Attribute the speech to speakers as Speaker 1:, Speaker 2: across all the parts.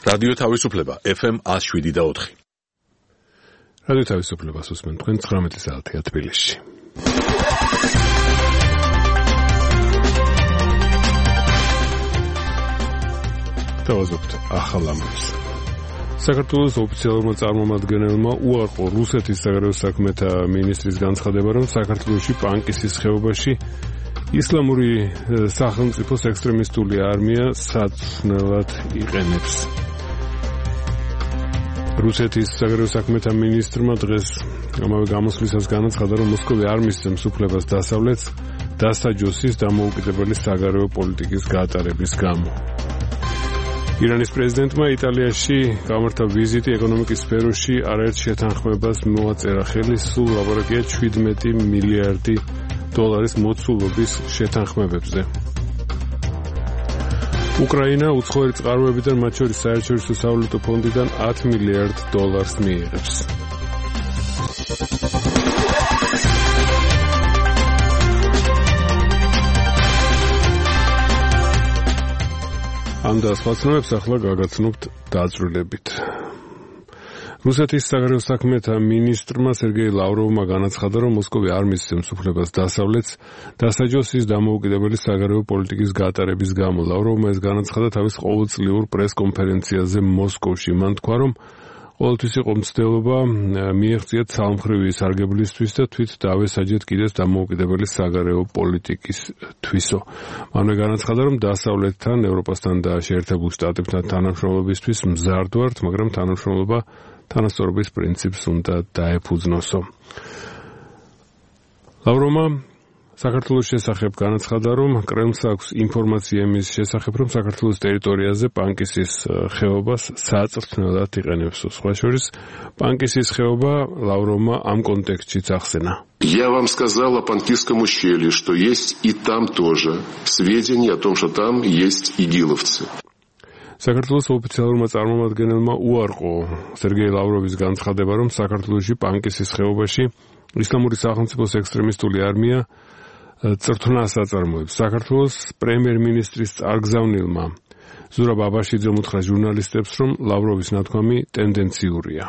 Speaker 1: რადიო თავისუფლება FM 107.4.
Speaker 2: რადიო თავისუფლებას უსმენთ თქვენ 19 საათია თბილისში. დავაზოგთ ახალ ამბებს. საქართველოს ოფიციალურმა წარმომადგენელმა უარყო რუსეთის საგარეო საქმეთა მინისტრის განცხადება, რომ საქართველოში პანკისის ხეობაში ისლამური სახელმწიფოს ექსტრემისტული არმია საცვლელად იყენებს. რუსეთის საგარეო საქმეთა მინისტრმა დღეს ამავე გამოსვლისას განაცხადა, რომ მოსკოვი არ მისცემს უფლებას დასავლეთს დასაჯოსის დამოუკიდებელი საგარეო პოლიტიკის გატარების გამო. ირანის პრეზიდენტმა იტალიაში გამართა ვიზიტი ეკონომიკის სფეროში არაერთ შეთანხმებას მოაწერა ხელი, სულ ლაპარაკია 17 მილიარდი დოლარის მოცულობის შეთანხმებებზე. უკრაინა უცხოური წყაროებიდან, მათ შორის საერთაშორისო სავალუტო ფონდიდან 10 მილიარდ დოლარს მიიღებს. ამ და სხვა ცნობებს ახლა გაგაცნობთ დაწვრილებით. რუსეთის საგარეო საქმეთა მინისტრმა სერგეი ლავროვმა განაცხადა, რომ მოსკოვი არ მისცემს უფლებას დასავლეთს დასაჯოსის დამოუკიდებელი საგარეო პოლიტიკის გატარების გამო. ლავროვმა ეს განაცხადა თავის ყოველწლიურ პრესკონფერენციაზე მოსკოვში. მან თქვა, რომ ყოველთვის იყო მცდელობა მიეღწიათ ცალმხრივი სარგებლისთვის და თვით დავესაჯეთ კიდეც დამოუკიდებელი საგარეო პოლიტიკისთვისო. მანვე განაცხადა, რომ დასავლეთთან, ევროპასთან და შეერთებულ შტატებთან თანამშრომლობისთვის მზარდ ვართ, მაგრამ თანამშრომლობა თანასწორობის პრინციპს უნდა დაეფუძნოსო. ლავროვმა საქართველოს შესახებ განაცხადა, რომ კრემლს აქვს ინფორმაცია იმის შესახებ, რომ საქართველოს ტერიტორიაზე პანკისის ხეობას საწვრთნელად იყენებს. სხვა შორის, პანკისის ხეობა ლავროვმა ამ კონტექსტშიც ახსენა.
Speaker 3: Я вам сказал о Панкисском ущелье, что есть и там тоже сведения о том, что там есть игиловцы.
Speaker 2: საქართველოს ოფიციალურმა წარმომადგენელმა უარყო სერგეი ლავროვის განცხადება, რომ საქართველოში პანკისის ხეობაში ისლამური სახელმწიფოს ექსტრემისტული არმია წრთვნას აწარმოებს. საქართველოს პრემიერ-მინისტრის წარგზავნილმა ზურაბ აბაშიძემ უთხრა ჟურნალისტებს, რომ ლავროვის ნათქვამი ტენდენციურია.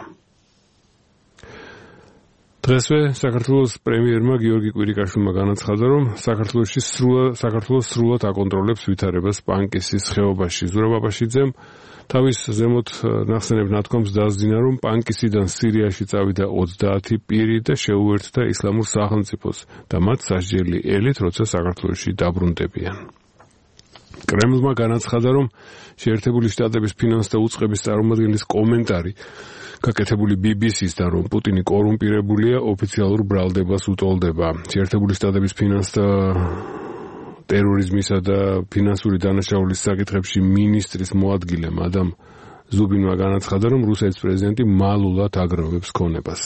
Speaker 2: დღესვე საქართველოს პრემიერმა გიორგი კვირიკაშვილმა განაცხადა, რომ საქართველოს სრულად აკონტროლებს ვითარებას პანკისის ხეობაში. ზურაბ აბაშიძემ თავის ზემოთ ნახსენებ ნათქვამს დაასძინა, რომ პანკისიდან სირიაში წავიდა 30 პირი და შეუერთდა ისლამურ სახელმწიფოს და მათ სასჯელი ელით, როცა საქართველოში დაბრუნდებიან. კრემლმა განაცხადა, რომ შეერთებული შტატების ფინანსთა უწყების წარმომადგენლის კომენტარი გაკეთებული BBC-ს და რომ პუტინი კორუმპირებულია, ოფიციალურ ბრალდებას უტოლდება. შეერთებული შტატების ფინანსთა ტერორიზმისა და ფინანსური დანაშაულის საკითხებში მინისტრის მოადგილე მადამ ზუბინმა განაცხადა, რომ რუსეთის პრეზიდენტი მალულად აგროვებს ქონებას.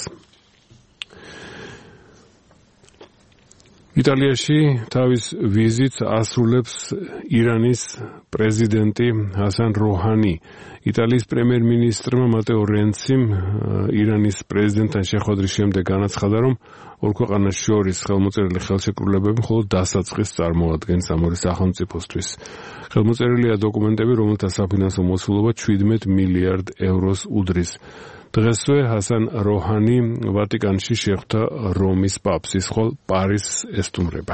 Speaker 2: იტალიაში თავის ვიზიტს ასრულებს ირანის პრეზიდენტი ჰასან როჰანი. იტალიის პრემიერ-მინისტრმა მატეო რენციმ ირანის პრეზიდენტთან შეხვედრის შემდეგ განაცხადა, რომ ორ ქვეყანას შორის ხელმოწერილი ხელშეკრულებები მხოლოდ დასაწყისს წარმოადგენს ამ ორი სახელმწიფოსთვის. ხელმოწერილია დოკუმენტები, რომელთა საფინანსო მოცულობა 17 მილიარდ ევროს უდრის. დღესვე ჰასან როჰანი ვატიკანში შეხვდა რომის პაპს, ის ხოლ პარიზს ესტუმრება.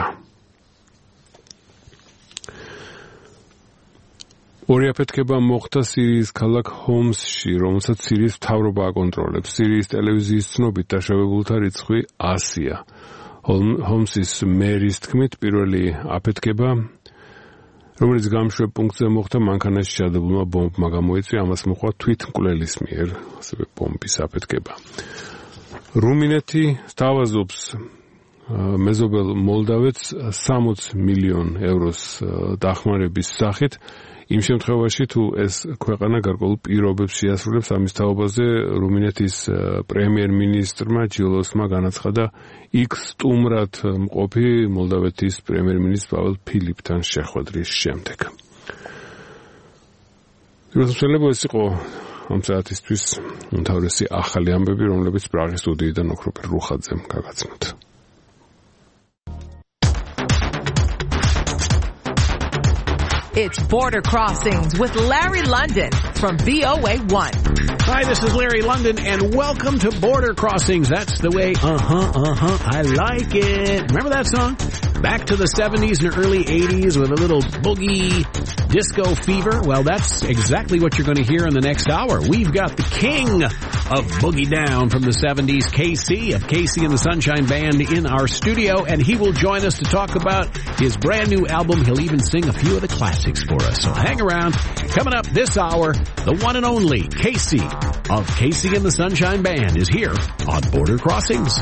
Speaker 2: ორი აფეთქება მოხდა სირიის ქალაქ ჰომსში, რომელსაც სირიის მთავრობა აკონტროლებს. სირიის ტელევიზიის ცნობით დაშავებულთა რიცხვი 100-ია. ჰომსის მერის თქმით, პირველი აფეთქება, რომელიც გამშვებ პუნქტზე მოხდა, მანქანაში ჩადებულმა ბომბმა გამოიწვია, ამას მოყვა თვითმკვლელის მიერ, ასევე ბომბის აფეთქება. რუმინეთი სთავაზობს მეზობელ მოლდავეთს 60 მილიონ ევროს დახმარების სახით, იმ შემთხვევაში, თუ ეს ქვეყანა გარკვეულ პირობებს შეასრულებს. ამის თაობაზე რუმინეთის პრემიერ-მინისტრმა ჯილოსმა განაცხადა იქ სტუმრად მყოფი მოლდავეთის პრემიერ-მინისტრ პაველ ფილიპთან შეხვედრის შემდეგ. ეს იყო ამ საათისთვის უმთავრესი ახალი ამბები, რომლებიც პრაღის სტუდიიდან ოქროპერ რუხაძემ გაგაცნოთ.
Speaker 4: It's Border Crossings with Larry London from VOA1.
Speaker 5: Hi, this is Larry London, and welcome to Border Crossings. That's the way, I like it. Remember that song? Back to the 70s and early 80s with a little boogie disco fever. Well, that's exactly what you're going to hear in the next hour. We've got the king of Boogie Down from the 70s, KC of KC and the Sunshine Band, in our studio, and he will join us to talk about his brand new album. He'll even sing a few of the classics for us. So hang around. Coming up this hour, the one and only KC of KC and the Sunshine Band is here on Border Crossings.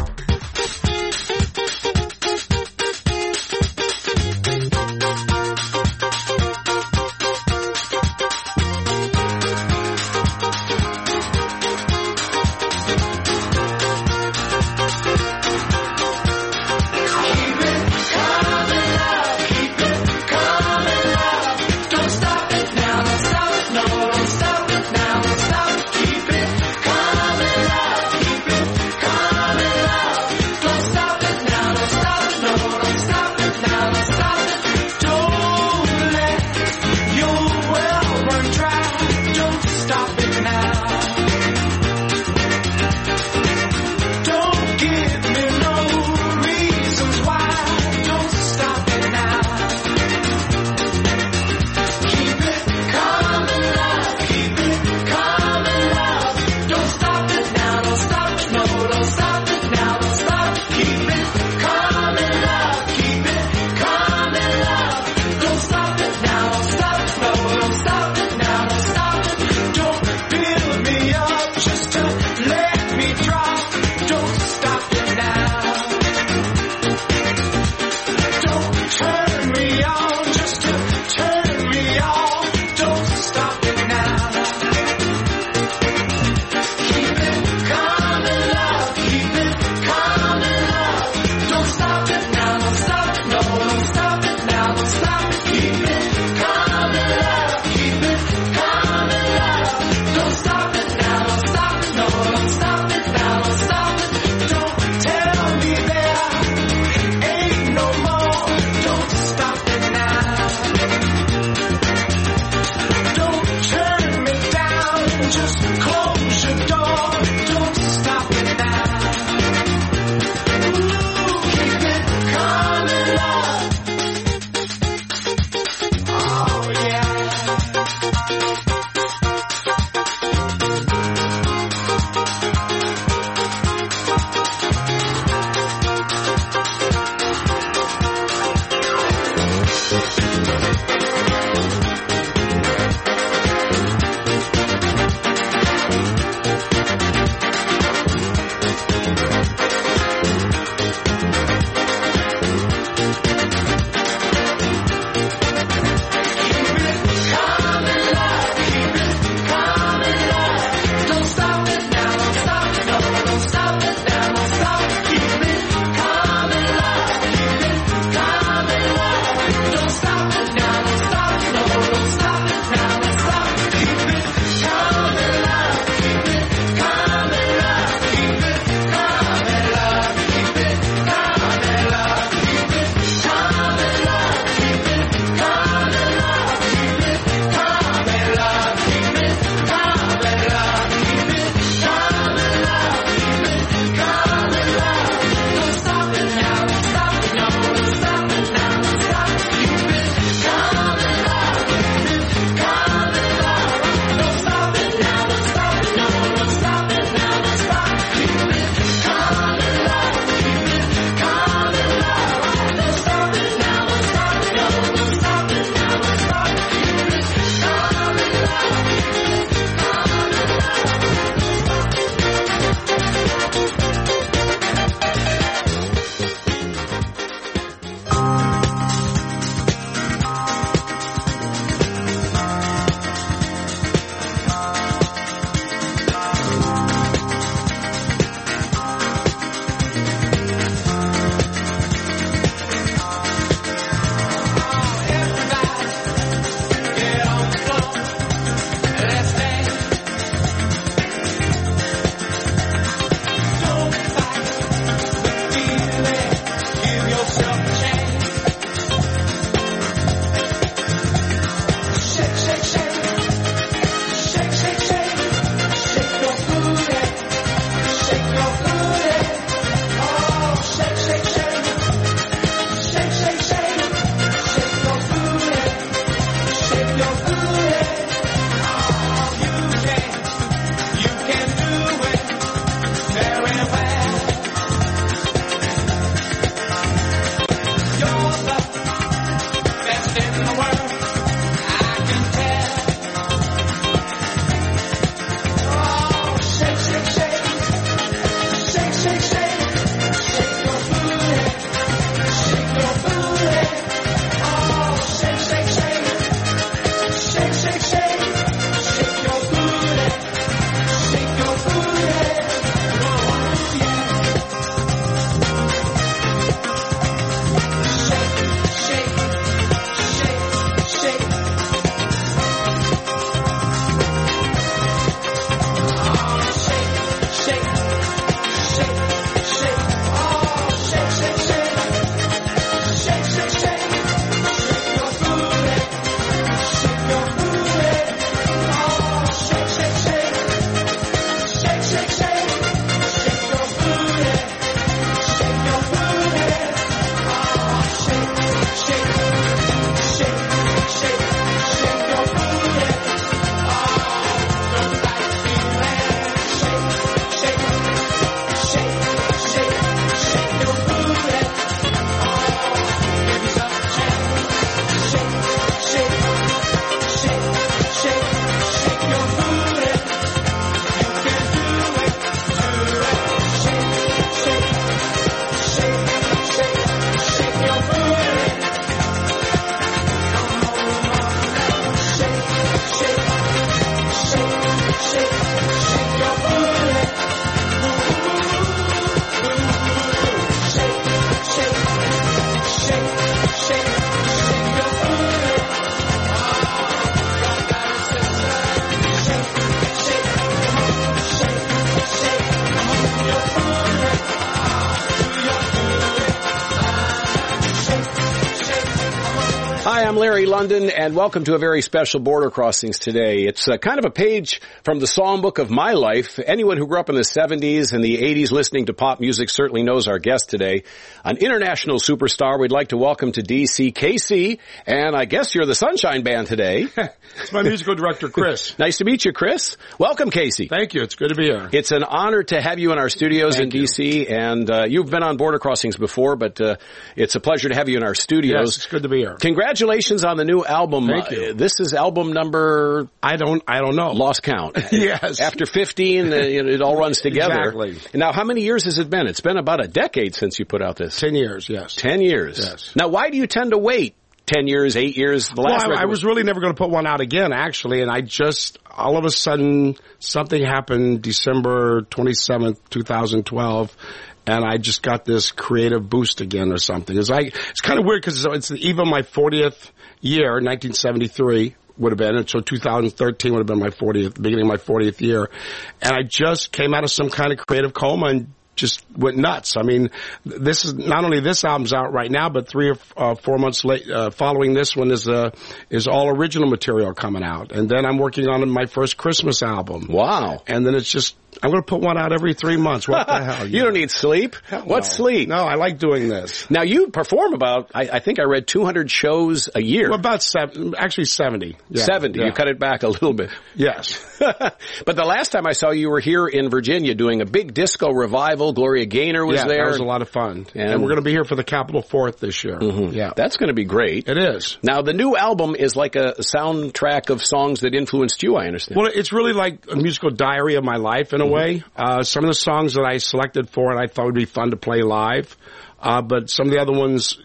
Speaker 6: Keep it coming, love.
Speaker 5: Hi, I'm Larry London, and welcome to a very special Border Crossings today. It's kind of a page from the songbook of my life. Anyone who grew up in the 70s and the 80s listening to pop music certainly knows our guest today. An international superstar we'd like to welcome to D.C., KC, and I guess you're the Sunshine Band today.
Speaker 6: It's my musical director, Chris.
Speaker 5: Nice to meet you, Chris. Welcome, Casey.
Speaker 6: Thank you. It's good to be here.
Speaker 5: It's an honor to have you in our studios in D.C., and you've been on Border Crossings before, but it's a pleasure to have you in our studios.
Speaker 6: Yes, it's good to be here.
Speaker 5: Congratulations on the new album.
Speaker 6: Thank you.
Speaker 5: This is album number...
Speaker 6: I don't know.
Speaker 5: Lost count.
Speaker 6: Yes.
Speaker 5: After 15, it all runs together.
Speaker 6: Exactly.
Speaker 5: Now, how many years has it been? It's been about a decade since you put out this.
Speaker 6: 10 years, yes.
Speaker 5: 10 years.
Speaker 6: Yes.
Speaker 5: Now, why do you tend to wait 10 years, 8 years? The last
Speaker 6: I was really never going to put one out again, actually, and I just, all of a sudden, something happened December 27th, 2012, and I just got this creative boost again or something. It's kind of weird because it's even my 40th year, 1973 would have been, and so 2013 would have been my 40th, beginning of my 40th year, and I just came out of some kind of creative coma and just went nuts. I mean, this is not only this album's out right now, but 3 or 4 months late, following this one is all original material coming out. And then I'm working on my first Christmas album.
Speaker 5: Wow.
Speaker 6: And then it's just, I'm going to put one out every 3 months. What the hell?
Speaker 5: You don't need sleep. What's sleep?
Speaker 6: No, I like doing this.
Speaker 5: Now, you perform about, I think I read 200 shows a year.
Speaker 6: Well, about 70. Yeah.
Speaker 5: 70. Yeah. You cut it back a little bit.
Speaker 6: Yes.
Speaker 5: But the last time I saw you were here in Virginia doing a big disco revival. Gloria Gaynor was there.
Speaker 6: Yeah, that was a lot of fun. And we're going to be here for the Capitol 4th this year.
Speaker 5: Mm-hmm. Yeah. That's going to be great.
Speaker 6: It is.
Speaker 5: Now, the new album is like a soundtrack of songs that influenced you, I understand.
Speaker 6: Well, it's really like a musical diary of my life in a way. Some of the songs that I selected for it I thought would be fun to play live. But some of the other ones,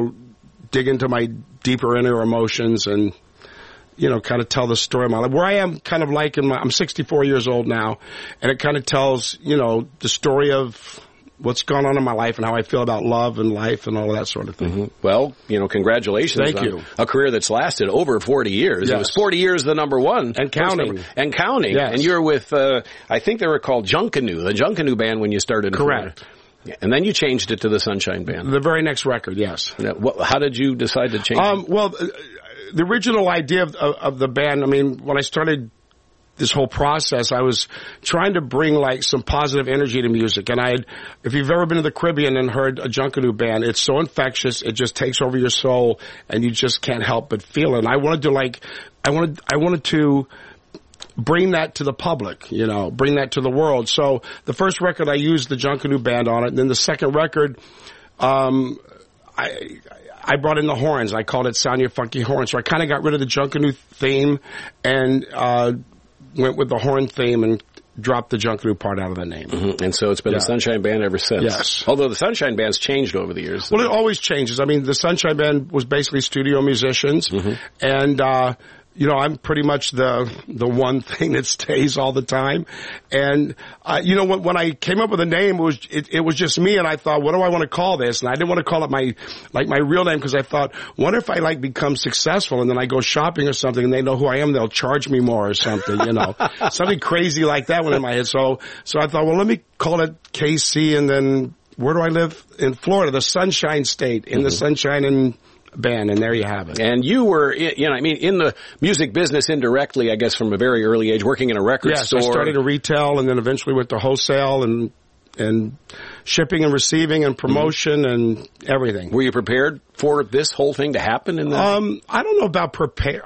Speaker 6: dig into my deeper inner emotions and, kind of tell the story of my life. Where I am kind of like I'm 64 years old now, and it kind of tells, the story of what's gone on in my life and how I feel about love and life and all of that sort of thing.
Speaker 5: Mm-hmm. Well, congratulations.
Speaker 6: Thank you.
Speaker 5: A career that's lasted over 40 years.
Speaker 6: Yes.
Speaker 5: It was 40 years the number one.
Speaker 6: And counting.
Speaker 5: And counting.
Speaker 6: Yes.
Speaker 5: And you're with, I think they were called Junkanoo, the Junkanoo band when you started.
Speaker 6: Correct.
Speaker 5: Yeah. And then you changed it to the Sunshine Band.
Speaker 6: The very next record, yes.
Speaker 5: How did you decide to change it?
Speaker 6: Well, the original idea of the band, when I started this whole process, I was trying to bring like some positive energy to music. And if you've ever been to the Caribbean and heard a Junkanoo band, it's so infectious, it just takes over your soul and you just can't help but feel it. And I wanted to bring that to the public, bring that to the world. So the first record I used the Junkanoo band on it, and then the second record, I brought in the horns. I called it Sound Your Funky Horns. So I kind of got rid of the Junkanoo theme and went with the horn theme and dropped the Junkanoo part out of the name.
Speaker 5: Mm-hmm. And so it's been the Sunshine Band ever since.
Speaker 6: Yes.
Speaker 5: Although the Sunshine Band's changed over the years.
Speaker 6: Well, it always changes. The Sunshine Band was basically studio musicians. Mm-hmm. And, I'm pretty much the one thing that stays all the time. And, when I came up with a name, it was just me, and I thought, what do I want to call this? And I didn't want to call it my real name because I thought, what if I become successful and then I go shopping or something and they know who I am, they'll charge me more or something, Something crazy like that went in my head. So I thought, well, let me call it KC, and then where do I live? In Florida, the Sunshine State, in the Sunshine and Band, and there you have it.
Speaker 5: And you were, in the music business indirectly, I guess, from a very early age, working in a record store.
Speaker 6: Yes, I started in retail and then eventually went to wholesale and shipping and receiving and promotion and everything.
Speaker 5: Were you prepared for this whole thing to happen?
Speaker 6: I don't know about prepared.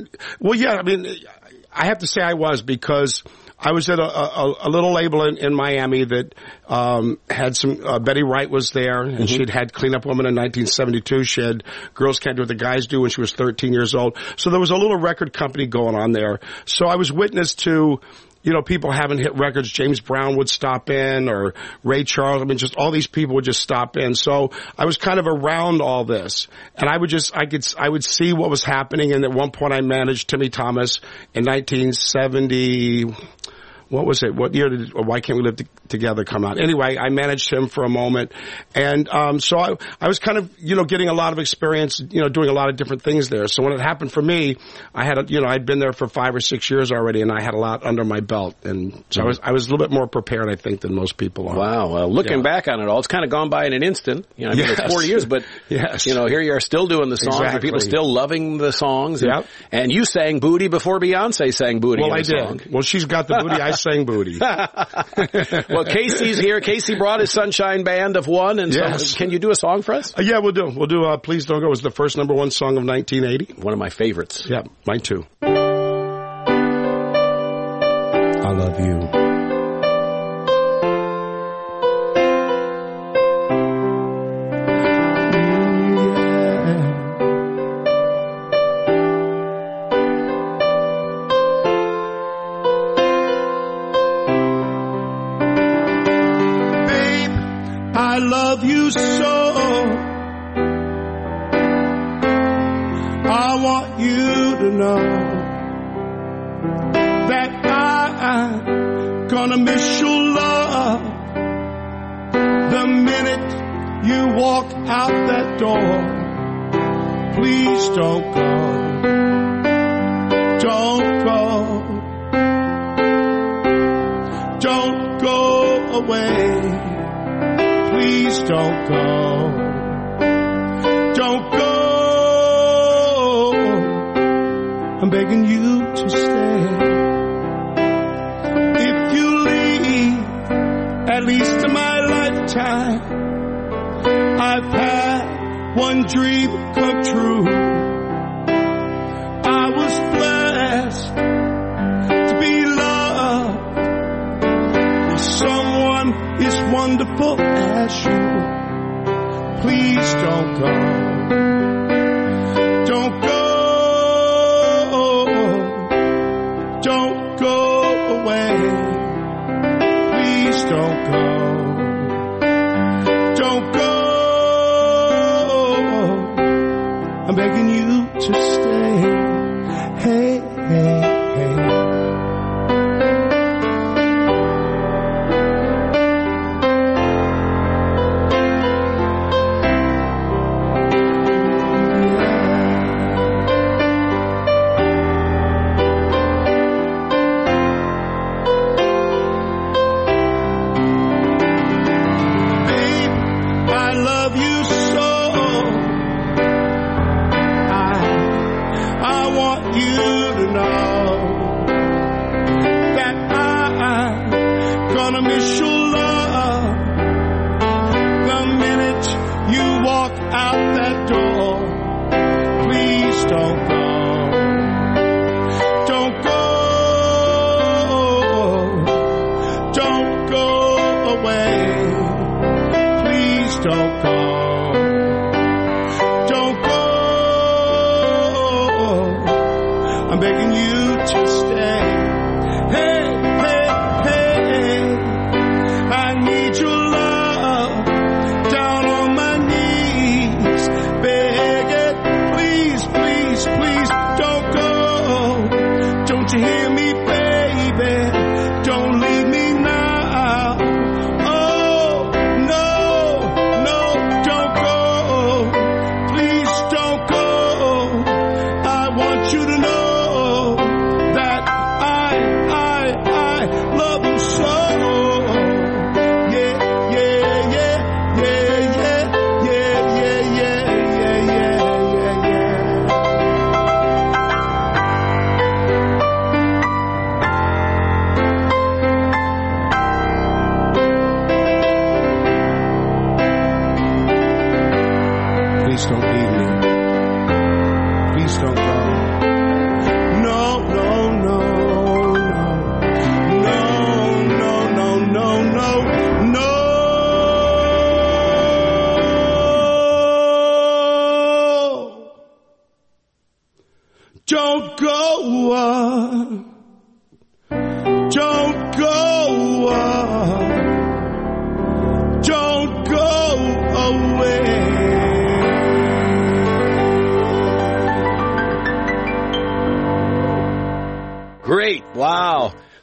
Speaker 6: I have to say I was, because I was at a little label in Miami that had some Betty Wright was there, and she'd had Clean Up Woman in 1972. She had Girls Can't Do What the Guys Do when she was 13 years old. So there was a little record company going on there. So I was witness to, people having hit records. James Brown would stop in, or Ray Charles. Just all these people would just stop in. So I was kind of around all this, and I would see what was happening. And at one point, I managed Timmy Thomas in 1971 what was it? What year did Why Can't We Live Together come out? Anyway, I managed him for a moment. And so I was kind of, getting a lot of experience, doing a lot of different things there. So when it happened for me, I had, I'd been there for 5 or 6 years already, and I had a lot under my belt. And so I was a little bit more prepared, I think, than most people are.
Speaker 5: Wow. Well, looking back on it all, it's kind of gone by in an instant. It's 4 years, but, here you are still doing the songs.
Speaker 6: Exactly.
Speaker 5: And people still loving the songs. And you sang Booty before Beyonce sang Booty.
Speaker 6: Well,
Speaker 5: in
Speaker 6: I did.
Speaker 5: Song.
Speaker 6: Well, she's got the booty. I sang Booty.
Speaker 5: Well, Casey's here. Casey brought his Sunshine Band of One. And so can you do a song for us?
Speaker 6: Yeah, we'll do. We'll do Please Don't Go. It was the first #1 song of 1980.
Speaker 5: One of my favorites.
Speaker 6: Yeah, mine too.
Speaker 5: I love you.
Speaker 7: I love you so. I want you to know that I'm gonna miss your love the minute you walk out that door. Please don't go. Don't go. Don't go away. Please don't go. Don't go. I'm begging you to stay. If you leave, at least in my lifetime, I've had one dream come true. I was blessed to be loved by someone as wonderful as you. Please don't go. Don't go. Don't go away. Please don't go. Don't go. I'm begging you to stay. Hey, hey, hey.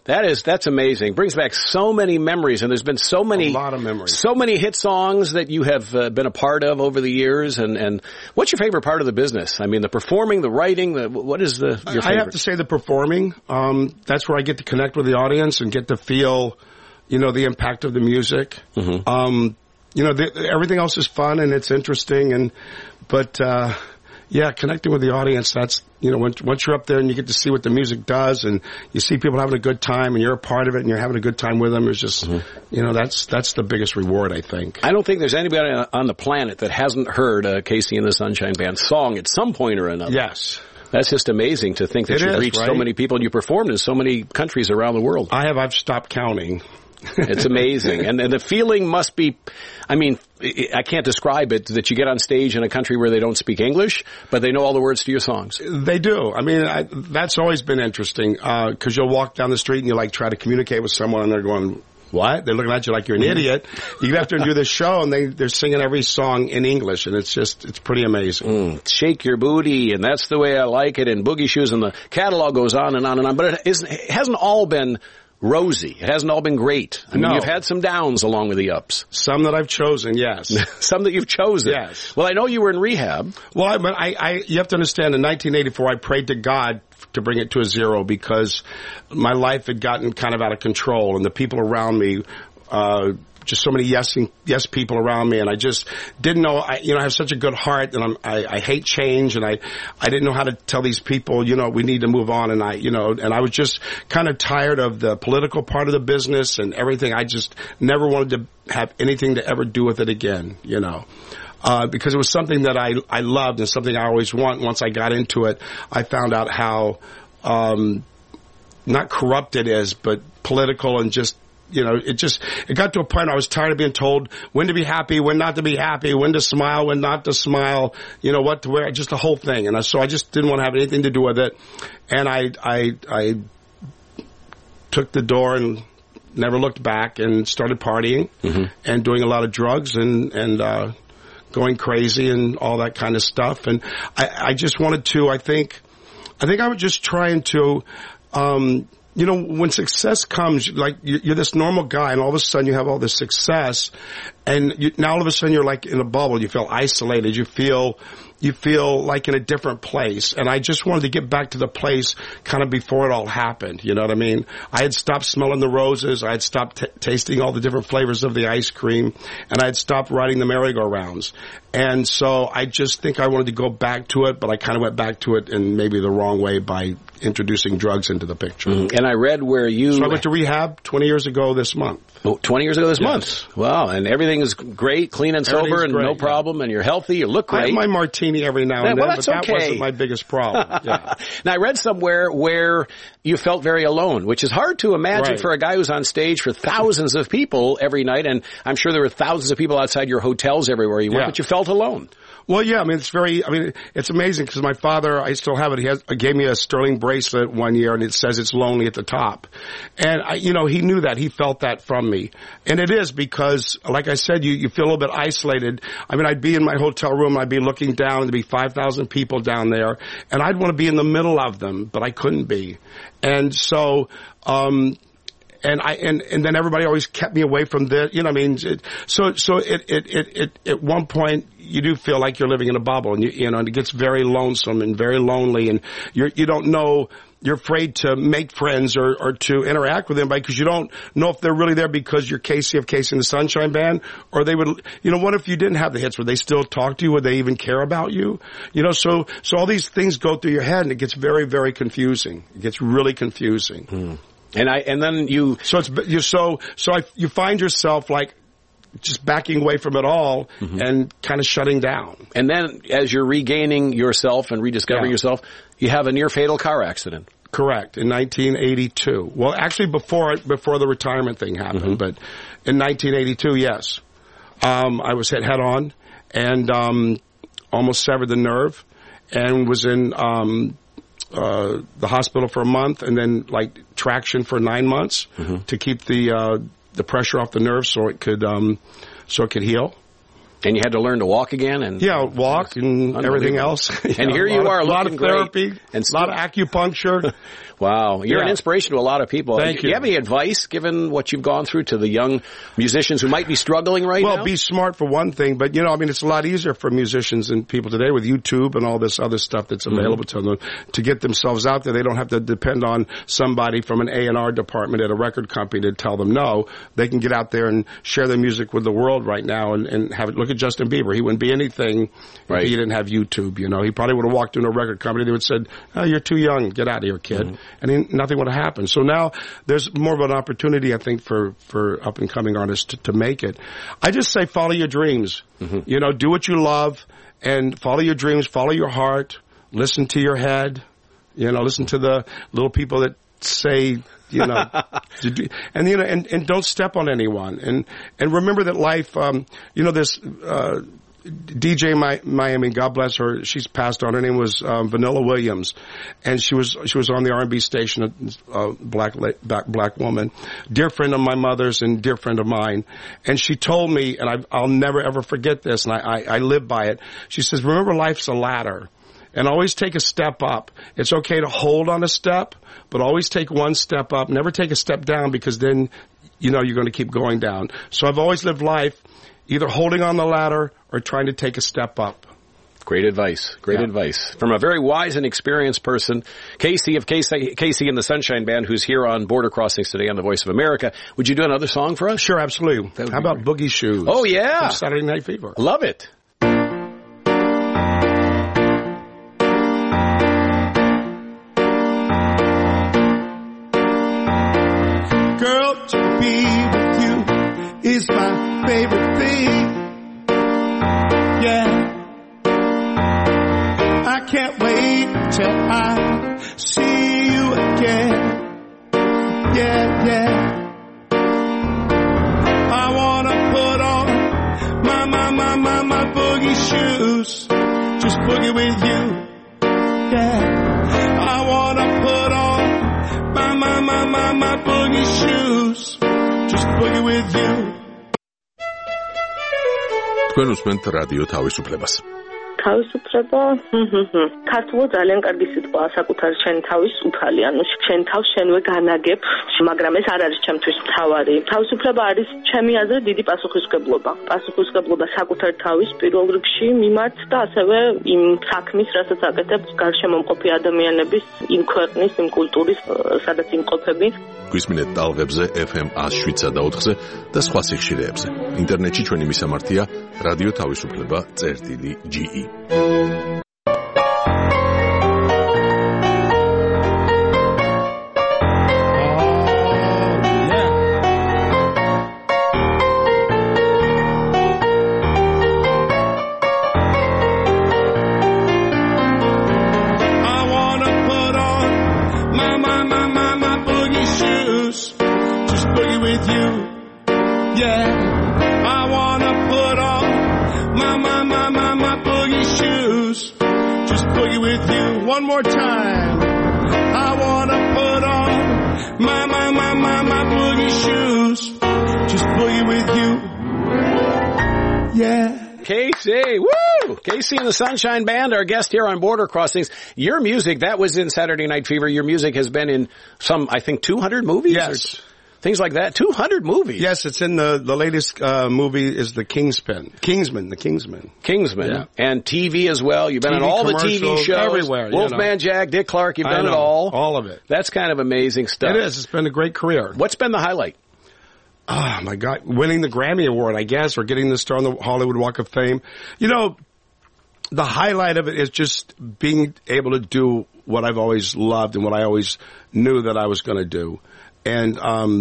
Speaker 5: That's amazing. Brings back so many memories, and there's been so many,
Speaker 6: a lot of memories,
Speaker 5: so many hit songs that you have been a part of over the years. And what's your favorite part of the business? I mean, the performing, the writing. What is your favorite?
Speaker 6: I have to say the performing. That's where I get to connect with the audience and get to feel, the impact of the music. Mm-hmm. Everything else is fun and it's interesting, but connecting with the audience, that's, once you're up there and you get to see what the music does and you see people having a good time and you're a part of it and you're having a good time with them, it's just, that's the biggest reward, I think.
Speaker 5: I don't think there's anybody on the planet that hasn't heard a Casey and the Sunshine Band song at some point or another.
Speaker 6: Yes.
Speaker 5: That's just amazing to think that you've reached so many people and you performed in so many countries around the world.
Speaker 6: I've stopped counting.
Speaker 5: It's amazing. And the feeling must be, I can't describe it, that you get on stage in a country where they don't speak English, but they know all the words to your songs.
Speaker 6: They do. That's always been interesting, because you'll walk down the street and you try to communicate with someone and they're going, what? They're looking at you like you're an idiot. You get up there and do this show and they're singing every song in English, and it's pretty amazing.
Speaker 5: Shake Your Booty, and That's the Way I Like It, and Boogie Shoes, and the catalog goes on and on and on. But it hasn't all been rosy. It hasn't all been great. You've had some downs along with the ups.
Speaker 6: Some that I've chosen, yes.
Speaker 5: Some that you've chosen.
Speaker 6: Yes.
Speaker 5: Well, I know you were in rehab.
Speaker 6: Well, you have to understand, in 1984, I prayed to God to bring it to a zero because my life had gotten kind of out of control, and the people around me, just so many yes people around me, and I just didn't know. I have such a good heart, and I hate change, and I didn't know how to tell these people, we need to move on, and I was just kind of tired of the political part of the business and everything. I just never wanted to have anything to ever do with it again, because it was something that I loved and something I always want. Once I got into it, I found out how not corrupt it is, but political, and just. It got to a point I was tired of being told when to be happy, when not to be happy, when to smile, when not to smile, what to wear, just the whole thing. And so I just didn't want to have anything to do with it. And I took the door and never looked back and started partying and doing a lot of drugs and going crazy and all that kind of stuff. And I just wanted to, I think I was just trying to, when success comes, you're this normal guy, and all of a sudden you have all this success, and now all of a sudden you're in a bubble. You feel isolated. You feel like in a different place. And I just wanted to get back to the place kind of before it all happened. You know what I mean? I had stopped smelling the roses. I had stopped tasting all the different flavors of the ice cream, and I had stopped riding the merry-go-rounds. And so I just think I wanted to go back to it, but I kind of went back to it in maybe the wrong way by introducing drugs into the picture.
Speaker 5: And I read where you...
Speaker 6: So I went to rehab 20 years ago this month.
Speaker 5: Oh, 20 years ago this month. Wow. And everything is great, clean and sober, and no problem, and you're healthy, you look great.
Speaker 6: I have my martini every now and then, but that wasn't my biggest problem. Yeah.
Speaker 5: Now, I read somewhere where you felt very alone, which is hard to imagine for a guy who's on stage for thousands of people every night, and I'm sure there were thousands of people outside your hotels everywhere you went, but you felt alone.
Speaker 6: Well, yeah, it's amazing because my father, I still have it, he gave me a sterling bracelet one year, and it says it's lonely at the top. And, he knew that. He felt that from me. And it is because, like I said, you feel a little bit isolated. I'd be in my hotel room, I'd be looking down, and there'd be 5,000 people down there, and I'd want to be in the middle of them, but I couldn't be. And so, and then everybody always kept me away from this, So at one point, you do feel like you're living in a bubble, and and it gets very lonesome and very lonely, and you don't know, you're afraid to make friends or to interact with anybody because you don't know if they're really there because you're Casey of Casey and the Sunshine Band, or they would, what if you didn't have the hits? Would they still talk to you? Would they even care about you? So all these things go through your head, and it gets very, very confusing. It gets really confusing.
Speaker 5: And then you
Speaker 6: you find yourself just backing away from it all and kind of shutting down.
Speaker 5: And then as you're regaining yourself and rediscovering yourself, you have a near fatal car accident.
Speaker 6: Correct. In 1982. Well, actually before the retirement thing happened, but in 1982, yes. I was hit head on and almost severed the nerve and was in the hospital for a month, and then traction for 9 months to keep the pressure off the nerve so it could heal.
Speaker 5: And you had to learn to walk again? And
Speaker 6: walk and everything else.
Speaker 5: And here you are,
Speaker 6: a lot of therapy,
Speaker 5: and
Speaker 6: a lot of acupuncture.
Speaker 5: Wow. You're an inspiration to a lot of people.
Speaker 6: Thank you.
Speaker 5: Do you have any advice, given what you've gone through, to the young musicians who might be struggling right now?
Speaker 6: Well, be smart for one thing, but, it's a lot easier for musicians and people today with YouTube and all this other stuff that's available to them to get themselves out there. They don't have to depend on somebody from an A&R department at a record company to tell them no. They can get out there and share their music with the world right now and have it. Look at Justin Bieber. He wouldn't be anything if he didn't have YouTube, He probably would have walked into a record company. They would have said, "Oh, you're too young. Get out of here, kid." And nothing would have happened. So now there's more of an opportunity, I think, for up-and-coming artists to make it. I just say follow your dreams. Do what you love and follow your dreams, follow your heart, listen to your head, listen to the little people that say, and don't step on anyone. And remember that life, this DJ Miami, God bless her, she's passed on. Her name was Vanilla Williams, and she was on the R&B station, a black woman, dear friend of my mother's and dear friend of mine. And she told me, and I'll never ever forget this, and I live by it. She says, remember, life's a ladder, and always take a step up. It's okay to hold on a step, but always take one step up. Never take a step down, because then you're going to keep going down. So I've always lived life either holding on the ladder or trying to take a step up.
Speaker 5: Great advice. Great advice. From a very wise and experienced person, Casey of Casey and the Sunshine Band, who's here on Border Crossings today on the Voice of America. Would you do another song for us?
Speaker 6: Sure, absolutely. How about Boogie Shoes?
Speaker 5: Oh, yeah.
Speaker 6: From Saturday Night Fever.
Speaker 5: Love it.
Speaker 7: Girl, to be with you is my favorite thing. Yeah. I can't wait till I see you again. Yeah. I wanna put on my boogie shoes. Just boogie with you. Yeah. I wanna put on my boogie shoes. Just boogie with you.
Speaker 1: თქვენ უსმენთ რადიო თავისუფლებას.
Speaker 8: თავისუფლება ქართულად ძალიან კარგი სიტყვაა საკუთარ შენ თავის უფალი, ანუ შენ თავს შენვე განაგებ, მაგრამ ეს არ არის ჩემთვის მთავარი. თავისუფლება არის ჩემი აზრით დიდი პასუხისმგებლობა საკუთარ თავის პირველ რიგში მიმართ და ასევე იმ საქმის, რასაც აკეთებ გარშემომყოფი ადამიანების, იმ ქვეყნის, იმ კულტურის, სადაც იმყოფები.
Speaker 1: გვისმინეთ ტალღებზე FM 107.4-ზე და სხვა სიხშირეებზე. ინტერნეტში ჩვენი მისამართია რადიო თავისუფლება.ge.
Speaker 7: One more time. I wanna put on my boogie shoes. Just boogie with you. Yeah.
Speaker 5: Casey, woo! Casey and the Sunshine Band, our guest here on Border Crossings. Your music, that was in Saturday Night Fever. Your music has been in some, I think, 200 movies?
Speaker 6: Yes.
Speaker 5: Things like that. 200 movies.
Speaker 6: Yes, it's in the latest movie is The Kingsman.
Speaker 5: Yeah. And TV as well. You've been on all the TV shows.
Speaker 6: Everywhere.
Speaker 5: Wolfman Jack, Dick Clark, you've done it all.
Speaker 6: All of it.
Speaker 5: That's kind of amazing stuff.
Speaker 6: It is. It's been a great career.
Speaker 5: What's been the highlight?
Speaker 6: Oh, my God. Winning the Grammy Award, I guess, or getting the star on the Hollywood Walk of Fame. The highlight of it is just being able to do what I've always loved and what I always knew that I was going to do. And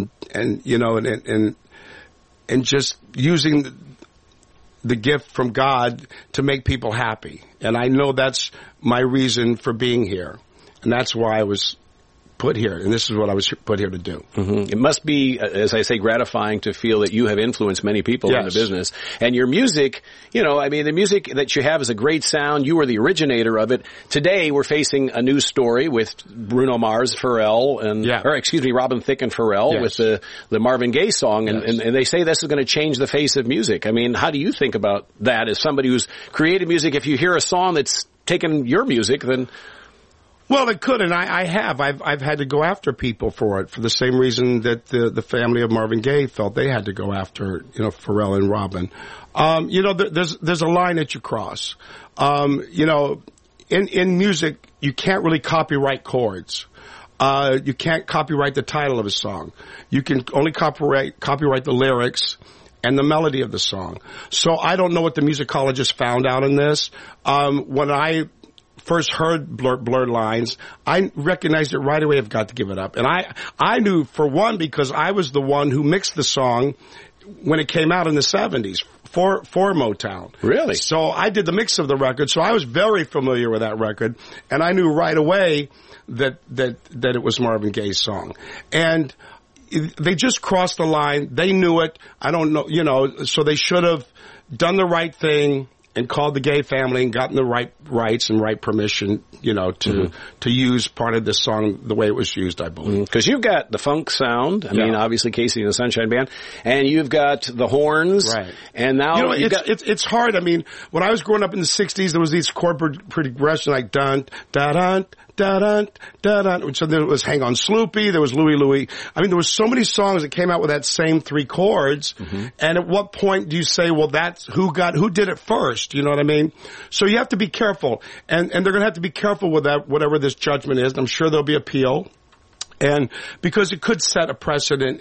Speaker 6: just using the gift from God to make people happy. And I know that's my reason for being here. And that's why I was put here, and this is what I was put here to do.
Speaker 5: Mm-hmm. It must be, as I say, gratifying to feel that you have influenced many people in the business. And your music, the music that you have is a great sound. You are the originator of it. Today, we're facing a news story with Bruno Mars, Pharrell, Robin Thicke and Pharrell with the Marvin Gaye song, and they say this is going to change the face of music. I mean, how do you think about that as somebody who's created music? If you hear a song that's taken your music, then...
Speaker 6: Well, it could, and I have. I've had to go after people for it for the same reason that the family of Marvin Gaye felt they had to go after, Pharrell and Robin. There's a line that you cross. In music, you can't really copyright chords. You can't copyright the title of a song. You can only copyright the lyrics and the melody of the song. So I don't know what the musicologists found out in this. When I first heard Blurred Lines, I recognized it right away. I've got to give it up. And I knew, for one, because I was the one who mixed the song when it came out in the 70s for Motown.
Speaker 5: Really?
Speaker 6: So I did the mix of the record, so I was very familiar with that record, and I knew right away that it was Marvin Gaye's song. And they just crossed the line. They knew it. I don't know, so they should have done the right thing and called the Gaye family and gotten the right rights and right permission, to use part of this song the way it was used, I believe.
Speaker 5: Because you've got the funk sound. I mean, obviously Casey and the Sunshine Band, and you've got the horns.
Speaker 6: Right.
Speaker 5: And now
Speaker 6: it's hard. I mean, when I was growing up in the 60s, there was these chord progression like dun, da dun, da dun, da dun. So there was Hang On Sloopy, there was Louie Louie. I mean, there was so many songs that came out with that same three chords. And at what point do you say, well, that's who did it first? You know what I mean? So you have to be careful. And they're going to have to be careful with that, whatever this judgment is. I'm sure there'll be appeal. And because it could set a precedent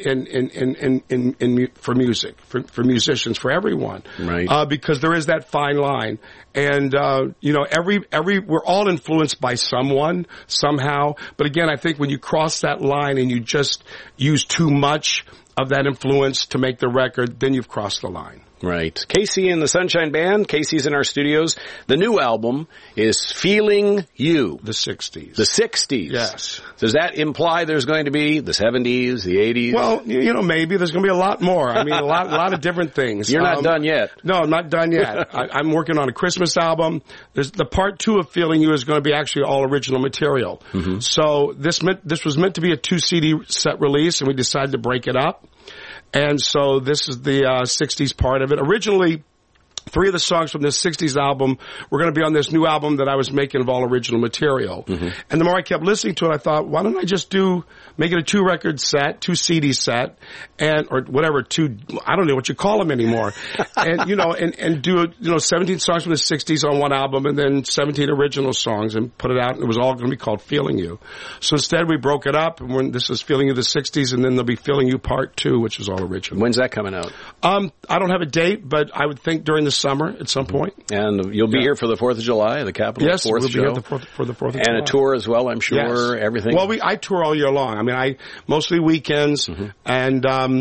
Speaker 6: for music, for musicians, for everyone.
Speaker 5: Right.
Speaker 6: Because there is that fine line. And, we're all influenced by someone, somehow. But again, I think when you cross that line and you just use too much of that influence to make the record, then you've crossed the line.
Speaker 5: Right. Casey and the Sunshine Band. Casey's in our studios. The new album is Feeling You.
Speaker 6: The 60s.
Speaker 5: The 60s.
Speaker 6: Yes.
Speaker 5: Does that imply there's going to be the 70s, the 80s?
Speaker 6: Well, maybe there's going to be a lot more. I mean, a lot of different things.
Speaker 5: You're not done yet.
Speaker 6: No, I'm not done yet. I'm working on a Christmas album. There's the part 2 of Feeling You is going to be actually all original material. So this was meant to be a 2 CD set release, and we decided to break it up. And so this is the 60s part of it. Originally, 3 of the songs from this 60s album were going to be on this new album that I was making of all original material. And the more I kept listening to it, I thought, why don't I just make it a 2-record set, 2 CD set, or whatever, I don't know what you call them anymore. And, and do, 17 songs from the 60s on one album and then 17 original songs and put it out, and it was all going to be called Feeling You. So instead we broke it up, and this is Feeling You the 60s, and then there'll be Feeling You Part 2, which is all original.
Speaker 5: When's that coming out?
Speaker 6: I don't have a date, but I would think during the summer at some point.
Speaker 5: And you'll be here for the 4th of July, the Capitol 4th show.
Speaker 6: Yes, we'll be here for the 4th of July.
Speaker 5: And a tour as well, I'm sure, everything.
Speaker 6: Well, I tour all year long. I mean, mostly weekends, and,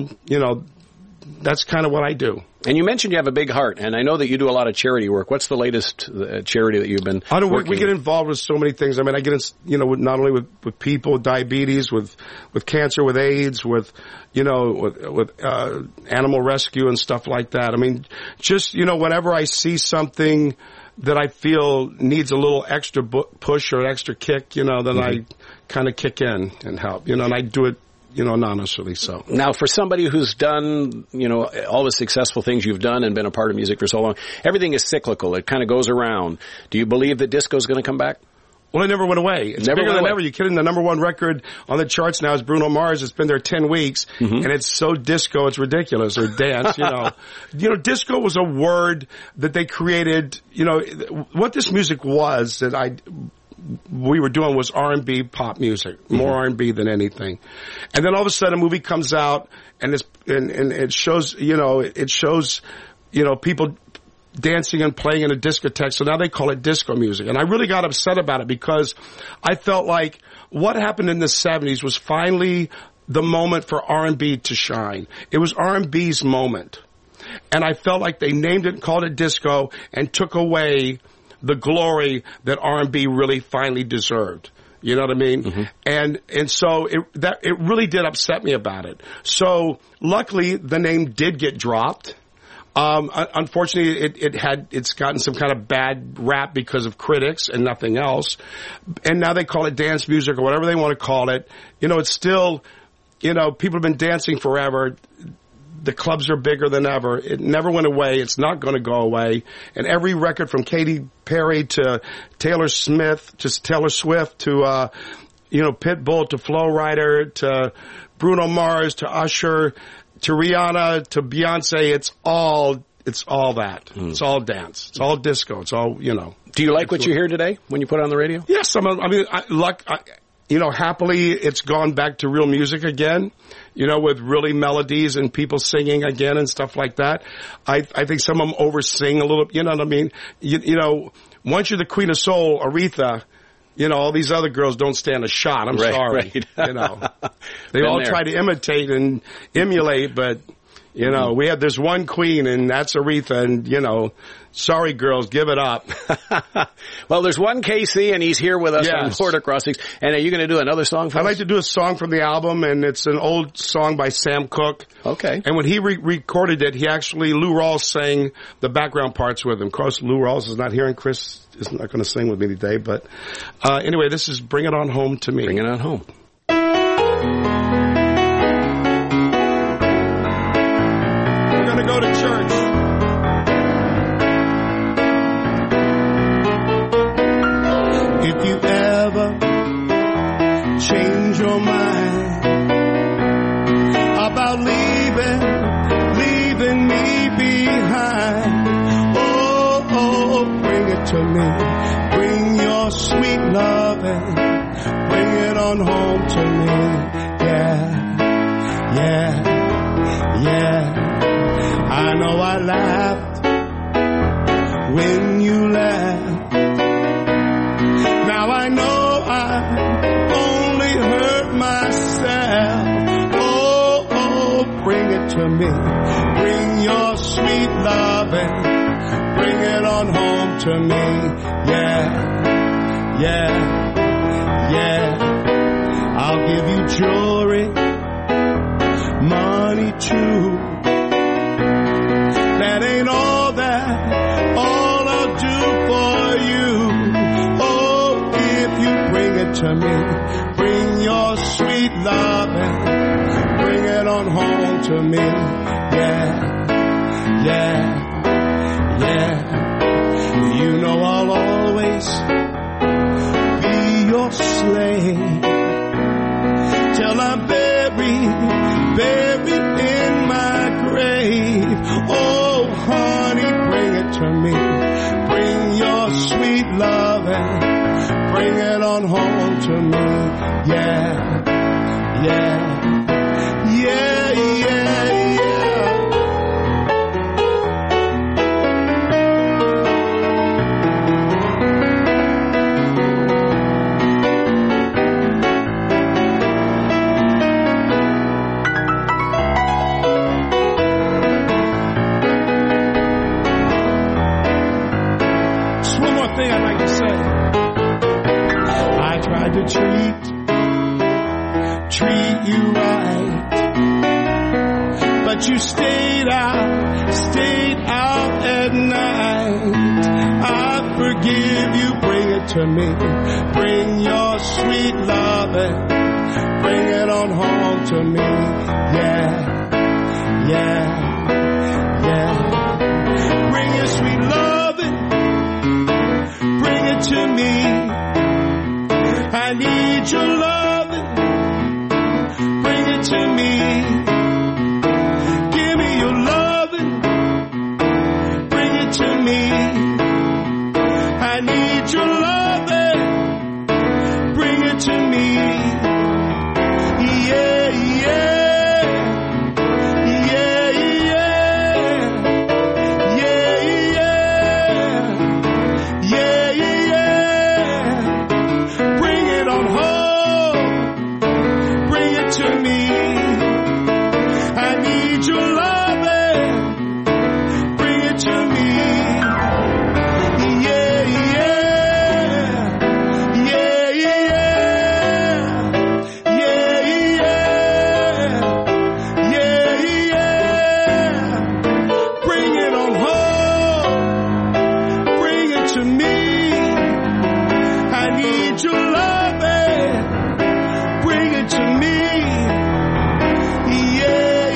Speaker 6: that's kind of what I do.
Speaker 5: And you mentioned you have a big heart, and I know that you do a lot of charity work. What's the latest charity that you've been working
Speaker 6: We get involved with so many things. I mean, I get in, not only with people with diabetes, with cancer, with AIDS, with animal rescue and stuff like that. I mean, just, whenever I see something that I feel needs a little extra push or an extra kick, then I kind of kick in and help, and I do it, anonymously. So
Speaker 5: now, for somebody who's done, all the successful things you've done and been a part of music for so long, everything is cyclical. It kind of goes around. Do you believe that disco is going to come back?
Speaker 6: Well, it never went away. It's bigger than ever. You kidding? The number 1 record on the charts now is Bruno Mars. It's been there 10 weeks, and it's so disco, it's ridiculous. Or dance, disco was a word that they created. What this music was that we were doing was R&B pop music, more R&B than anything. And then all of a sudden a movie comes out and it shows, people dancing and playing in a discotheque. So now they call it disco music. And I really got upset about it because I felt like what happened in the 70s was finally the moment for R&B to shine. It was R&B's moment. And I felt like they named it and called it disco and took away the glory that R&B really finally deserved. You know what I mean? And so it really did upset me about it. So luckily the name did get dropped. Unfortunately, it's gotten some kind of bad rap because of critics and nothing else. And now they call it dance music or whatever they want to call it. You know, it's still, you know, people have been dancing forever. The clubs are bigger than ever. It never went away. It's not going to go away. And every record from Katy Perry to Taylor Swift to Pitbull to Flo Rida to Bruno Mars to Usher to Rihanna to Beyonce, it's all that. It's all dance. It's all disco. It's all, you know.
Speaker 5: Do you like what you hear today when you put it on the radio?
Speaker 6: Yes. Happily it's gone back to real music again, you know, with really melodies and people singing again and stuff like that. I think some of them over-sing a little, you know what I mean? You know, once you're the Queen of Soul, Aretha, you know, all these other girls don't stand a shot. I'm sorry.
Speaker 5: Right.
Speaker 6: You know, they all try to imitate and emulate, but, you know, we have this one queen and that's Aretha and, you know, sorry girls, give it up.
Speaker 5: Well, there's one KC and he's here with us on Border Crossings. And are you going to do another song for us?
Speaker 6: I'd like to do a song from the album, and it's an old song by Sam Cooke.
Speaker 5: Okay.
Speaker 6: And when he recorded it, Lou Rawls sang the background parts with him. Of course, Lou Rawls is not here, and Chris is not going to sing with me today. But anyway, this is Bring It On Home to Me.
Speaker 5: Bring It On Home.
Speaker 6: We're going to go to church.
Speaker 7: If you ever change your mind about leaving me behind, oh, bring it to me. Bring your sweet love and bring it on home to me. Yeah. I know I laughed when you laughed. Now I know I only hurt myself. Oh, bring it to me. Bring your sweet love and bring it on home to me. Yeah. I'll give you jewelry, money too. That ain't all I'll do for you. Bring it to me. Bring your sweet love and bring it on home to me. Yeah. You know I'll always be your slave till I'm buried in my grave. Oh, honey, bring it to me. Bring your sweet love and bring it on home to me. Yeah. Just one more thing I'd like to say. I tried to treat you right, but you stayed out at night. I forgive you, bring it to me. Bring your sweet love and bring it on home to me. Yeah. Bring your sweet love and bring it to me. I need your loving. Bring it to me. Give me your loving. Bring it to me. I need your loving. Bring it to me. Yeah. Bring it on home. Bring it to me. Don't you love it? Bring it to me. Yeah,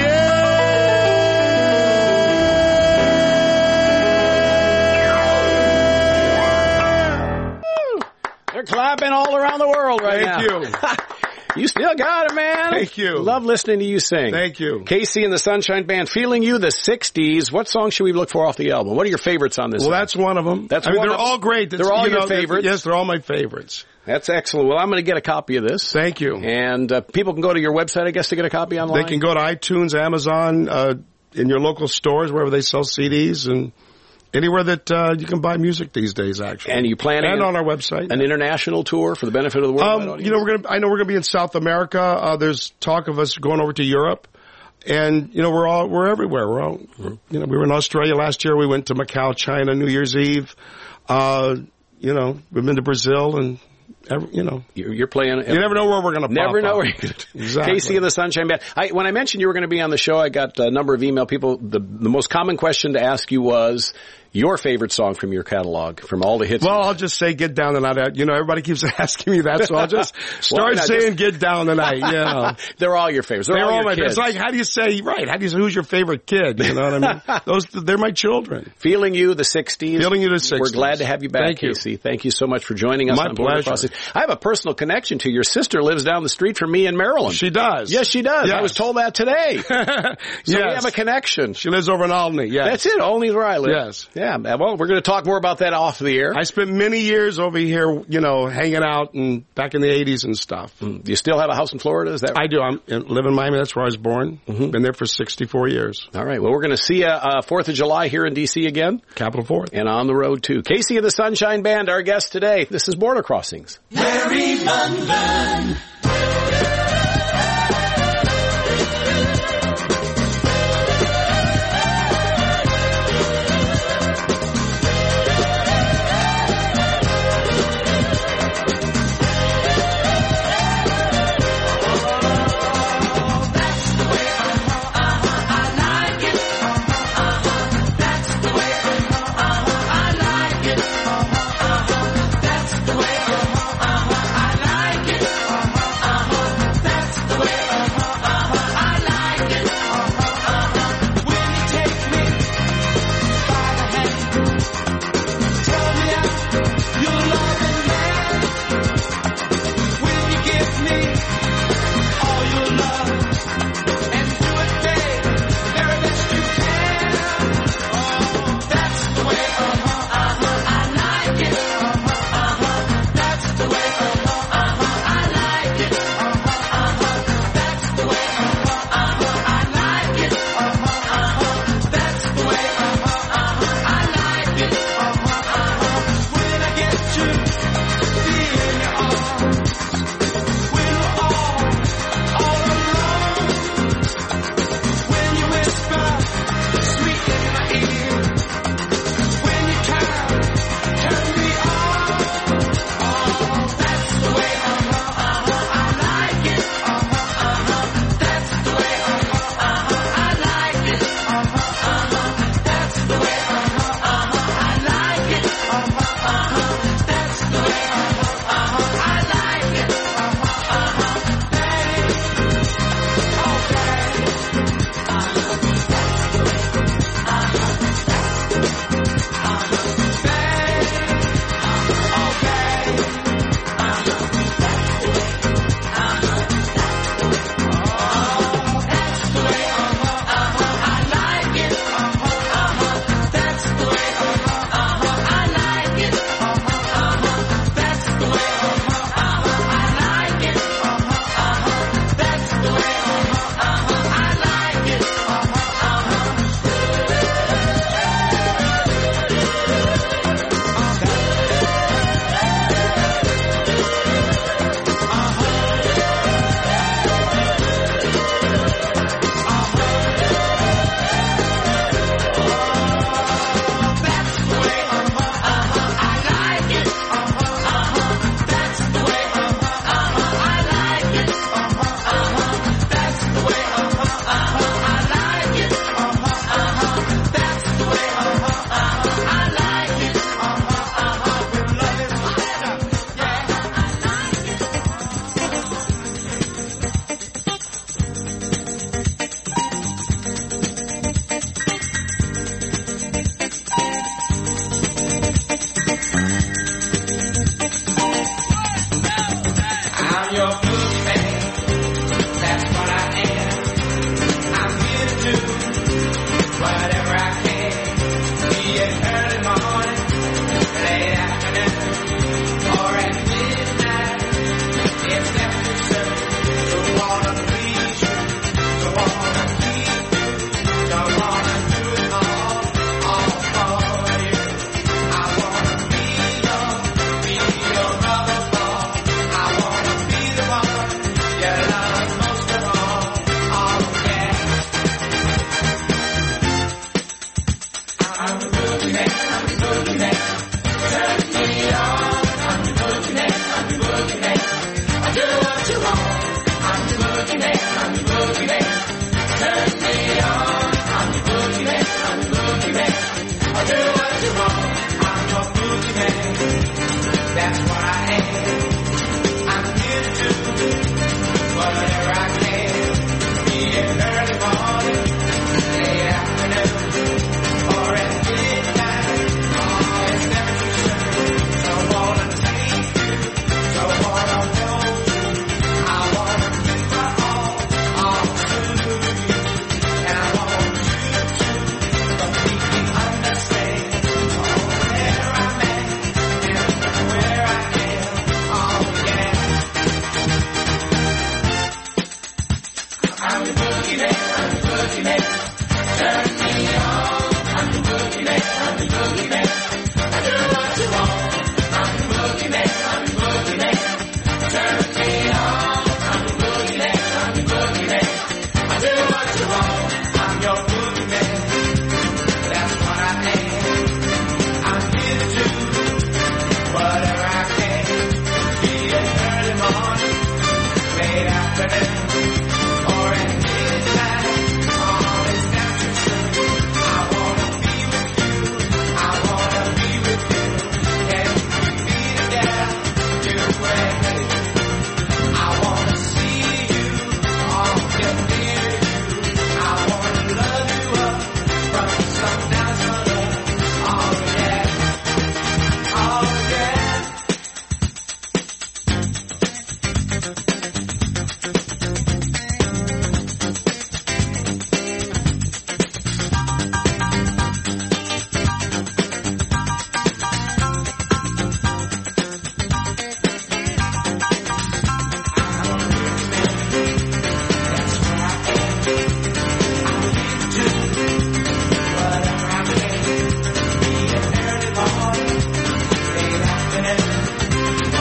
Speaker 7: yeah.
Speaker 5: They're clapping all around the world right now.
Speaker 7: Thank you.
Speaker 5: You still got it, man.
Speaker 7: Thank you.
Speaker 5: Love listening to you sing.
Speaker 7: Thank you.
Speaker 5: Casey and the Sunshine Band, Feeling You, the 60s. What song should we look for off the album? What are your favorites on this
Speaker 7: Well,
Speaker 5: album?
Speaker 7: that's one of them.
Speaker 5: That's
Speaker 7: I mean,
Speaker 5: one
Speaker 7: they're
Speaker 5: of
Speaker 7: all great.
Speaker 5: They're all your favorites?
Speaker 7: Yes, they're all my favorites.
Speaker 5: That's excellent. Well, I'm going to get a copy of this.
Speaker 7: Thank you.
Speaker 5: And people can go to your website, I guess, to get a copy online?
Speaker 7: They can go to iTunes, Amazon, in your local stores, wherever they sell CDs, and anywhere that you can buy music these days, actually.
Speaker 5: And you planning
Speaker 7: on our website.
Speaker 5: An international tour for the benefit of the world?
Speaker 7: You know, I know we're going to be in South America. There's talk of us going over to Europe. And, you know, we're everywhere. We were in Australia last year. We went to Macau, China, New Year's Eve. You know, we've been to Brazil and,
Speaker 5: You're playing.
Speaker 7: You never know where we're going to pop
Speaker 5: Never know
Speaker 7: up.
Speaker 5: where you're going to.
Speaker 7: Exactly.
Speaker 5: Casey and the Sunshine Band. When I mentioned you were going to be on the show, I got a number of email people. The most common question to ask you was your favorite song from your catalog, from all the hits.
Speaker 7: Well, I'll just say Get Down Tonight. You know, everybody keeps asking me that, so I'll just start saying Get Down Tonight, you know.
Speaker 5: They're all your favorites. They're all my
Speaker 7: favorites. It's like, how do you say who's your favorite kid? You know what I mean? They're my children.
Speaker 5: Feeling You, the 60s.
Speaker 7: Feeling You, the 60s.
Speaker 5: We're glad to have you back, Casey. Thank you so much for joining us on Border Crossings. I have a personal connection to you. Your sister lives down the street from me in Maryland.
Speaker 7: She does.
Speaker 5: Yes, she does.
Speaker 7: Yes.
Speaker 5: I was told that today. So we have a connection.
Speaker 7: She lives over in Albany, yes.
Speaker 5: That's it. Albany's where I live.
Speaker 7: Yes.
Speaker 5: Yeah. Well, we're going to talk more about that off the air.
Speaker 7: I spent many years over here, you know, hanging out and back in the 80s and stuff.
Speaker 5: Do you still have a house in Florida? Is that right?
Speaker 7: I do. I live in Miami. That's where I was born. Been there for 64 years.
Speaker 5: All right. Well, we're going to see you 4th of July here in D.C. again.
Speaker 7: Capital 4th.
Speaker 5: And on the road, too. Casey and the Sunshine Band, our guest today. This is Border Crossings.
Speaker 9: Larry London.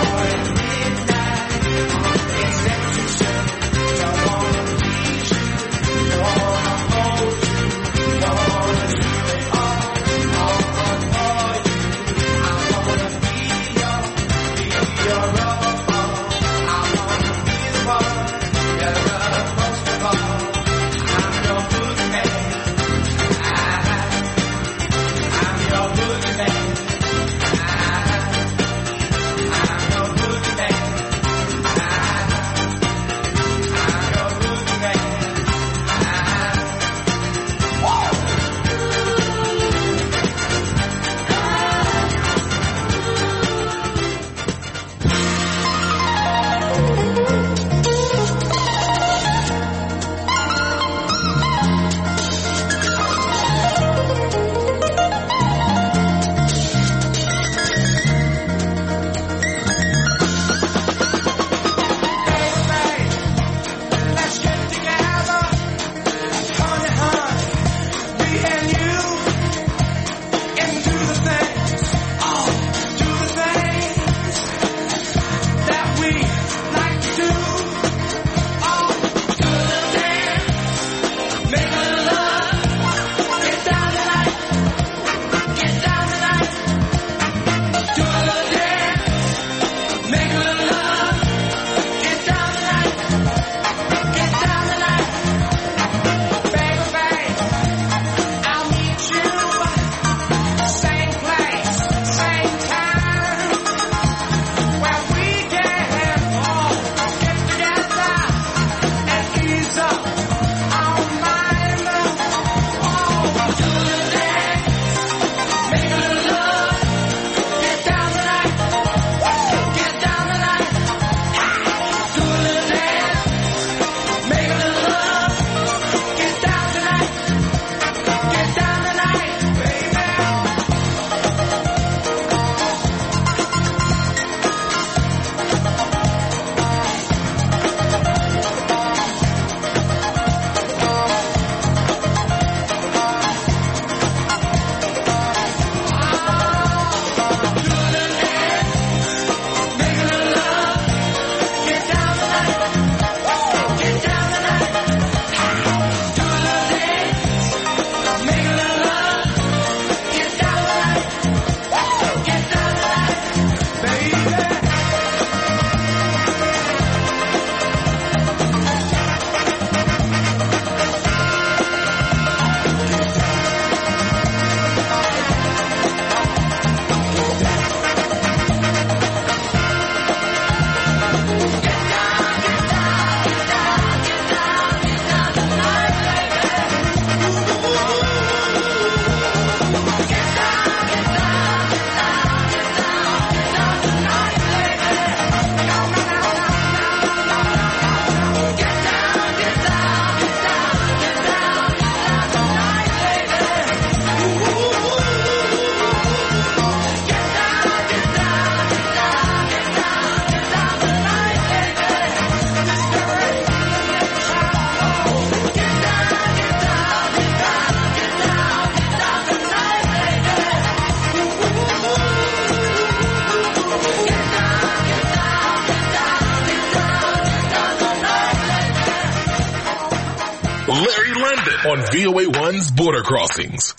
Speaker 10: Larry London on VOA1's Border Crossings.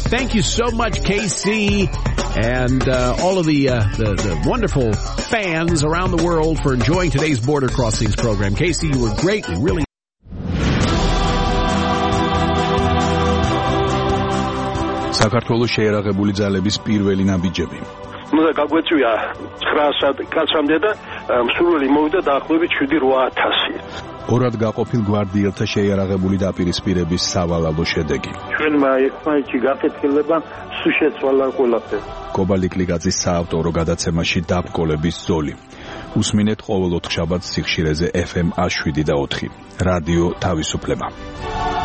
Speaker 5: Thank you so much, Casey, and all of the wonderful fans around the world for enjoying today's Border Crossings program. Casey, you were great. We really
Speaker 11: საქართველოს შეერაღებული ძალების პირველი ნაბიჯები.
Speaker 12: უნდა გაგვეწვია 900 კაცამდე და მსურველი მოვიდა დაახლოებით 7-8000.
Speaker 11: ორად გაყოფილ გვარდიელთა შეიარაღებული დაპირისპირების სავალალო შედეგი.
Speaker 12: ჩვენმა ერთმანეთში გაკეთილება სულ შეცვალა ყველაფერი.
Speaker 11: კობალი კლიკაძის საავტორო გადაცემაში დაბკოლების ზოლი. უსმინეთ ყოველ ოთხშაბათს სიხშირეზე FM 107 და 4. რადიო თავისუფლება.